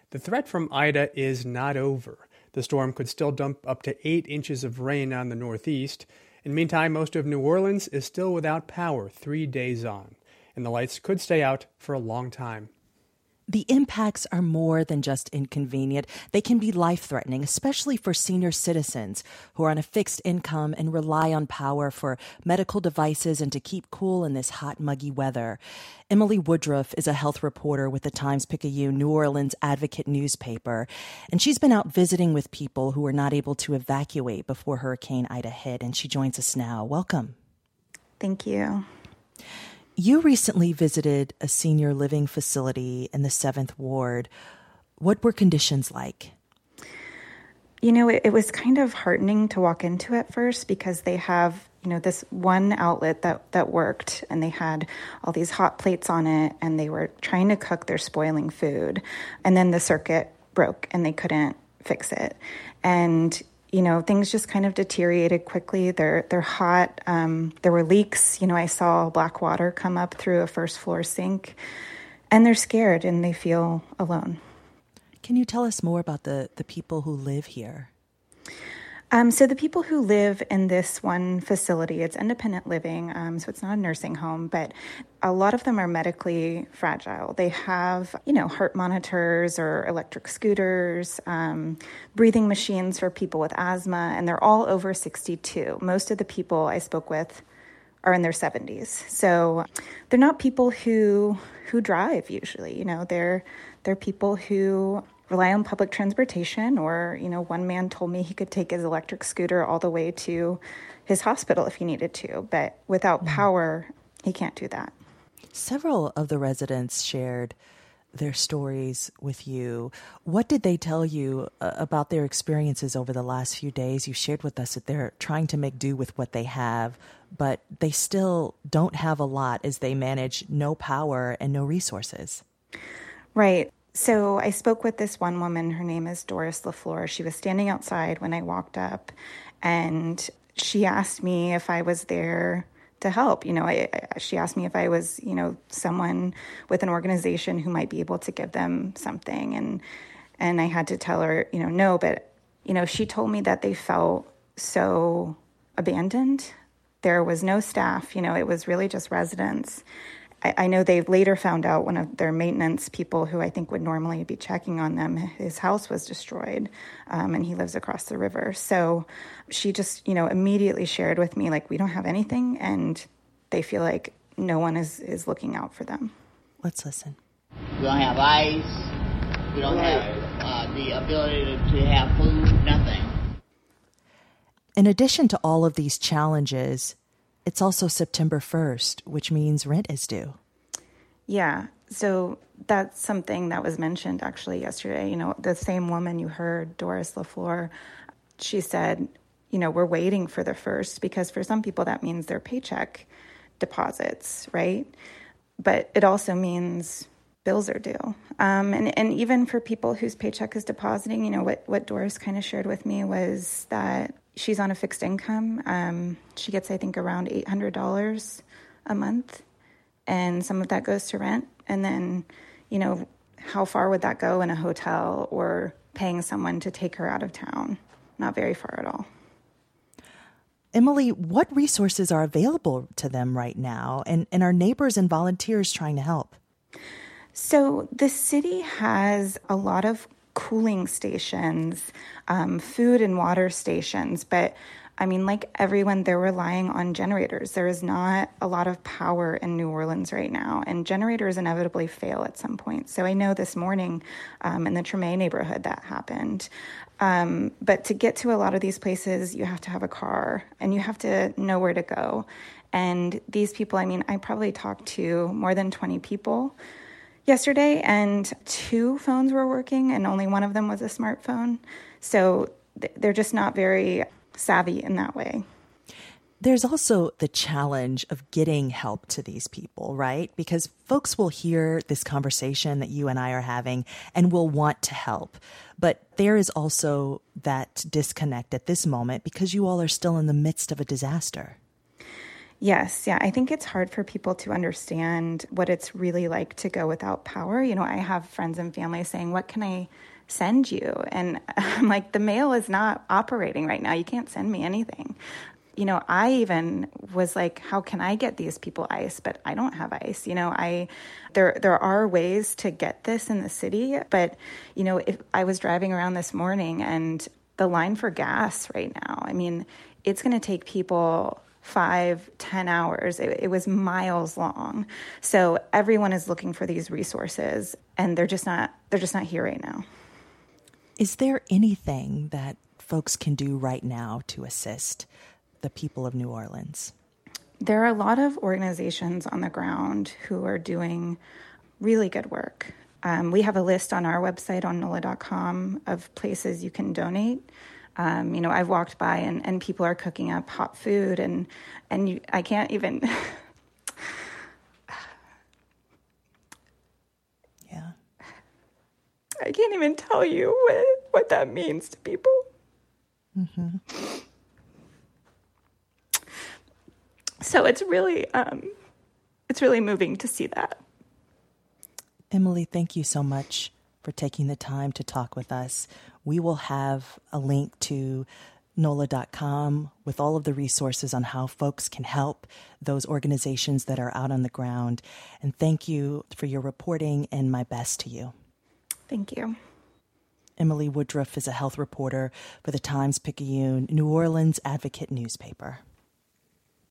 The threat from Ida is not over. The storm could still dump up to 8 inches of rain on the northeast. In the meantime, most of New Orleans is still without power 3 days on, and the lights could stay out for a long time. The impacts are more than just inconvenient. They can be life-threatening, especially for senior citizens who are on a fixed income and rely on power for medical devices and to keep cool in this hot, muggy weather. Emily Woodruff is a health reporter with the Times-Picayune New Orleans Advocate newspaper, and she's been out visiting with people who were not able to evacuate before Hurricane Ida hit, and she joins us now. Welcome. Thank you. You recently visited a senior living facility in the 7th Ward. What were conditions like? You know, it was kind of heartening to walk into at first because they have, this one outlet that worked, and they had all these hot plates on it, and they were trying to cook their spoiling food. And then the circuit broke and they couldn't fix it. And things just kind of deteriorated quickly. They're hot. There were leaks. I saw black water come up through a first floor sink, and they're scared and they feel alone. Can you tell us more about the people who live here? So the people who live in this one facility, it's independent living, so it's not a nursing home, but a lot of them are medically fragile. They have, heart monitors or electric scooters, breathing machines for people with asthma, and they're all over 62. Most of the people I spoke with are in their 70s. So they're not people who drive usually, they're people who rely on public transportation, or, one man told me he could take his electric scooter all the way to his hospital if he needed to, but without power, he can't do that. Several of the residents shared their stories with you. What did they tell you about their experiences over the last few days? You shared with us that they're trying to make do with what they have, but they still don't have a lot as they manage no power and no resources. Right. So I spoke with this one woman. Her name is Doris LaFleur. She was standing outside when I walked up, and she asked me if I was there to help. She asked me if I was, someone with an organization who might be able to give them something. And I had to tell her, no, but, she told me that they felt so abandoned. There was no staff, it was really just residents. I know they later found out one of their maintenance people, who I think would normally be checking on them, his house was destroyed, and he lives across the river. So she just, immediately shared with me, we don't have anything, and they feel like no one is looking out for them. Let's listen. We don't have ice. We don't have the ability to have food, nothing. In addition to all of these challenges, it's also September 1st, which means rent is due. Yeah, so that's something that was mentioned actually yesterday. The same woman you heard, Doris LaFleur, she said, we're waiting for the 1st, because for some people that means their paycheck deposits, right? But it also means bills are due. And even for people whose paycheck is depositing, what Doris kind of shared with me was that she's on a fixed income. She gets, I think, around $800 a month, and some of that goes to rent. And then, how far would that go in a hotel or paying someone to take her out of town? Not very far at all. Emily, what resources are available to them right now? And are neighbors and volunteers trying to help? So the city has a lot of cooling stations, food and water stations, but like everyone, they're relying on generators. There is not a lot of power in New Orleans right now, and generators inevitably fail at some point. So I know this morning in the Treme neighborhood that happened. But to get to a lot of these places, you have to have a car, and you have to know where to go. And these people, I probably talked to more than 20 people yesterday, and 2 phones were working, and only one of them was a smartphone. So they're just not very savvy in that way. There's also the challenge of getting help to these people, right? Because folks will hear this conversation that you and I are having and will want to help. But there is also that disconnect at this moment because you all are still in the midst of a disaster. Yes, yeah. I think it's hard for people to understand what it's really like to go without power. You know, I have friends and family saying, "What can I send you?" And I'm like, the mail is not operating right now. You can't send me anything. You know, I even was like, how can I get these people ice? But I don't have ice. You know, there are ways to get this in the city. But, you know, if I was driving around this morning and the line for gas right now, I mean, it's going to take people 5-10 hours. It was miles long. So everyone is looking for these resources, and they're just not here right now. Is there anything that folks can do right now to assist the people of New Orleans? There are a lot of organizations on the ground who are doing really good work. We have a list on our website on NOLA.com of places you can donate. You know, I've walked by and people are cooking up hot food, and I can't even. Yeah. I can't even tell you what that means to people. Mm-hmm. So it's really moving to see that. Emily, thank you so much for taking the time to talk with us. We will have a link to NOLA.com with all of the resources on how folks can help those organizations that are out on the ground. And thank you for your reporting, and my best to you. Thank you. Emily Woodruff is a health reporter for the Times-Picayune, New Orleans Advocate newspaper.